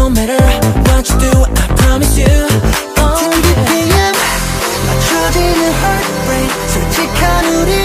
matter what you do, I promise you. 같은 BPM 맞춰지는 heart rate 솔직한 우리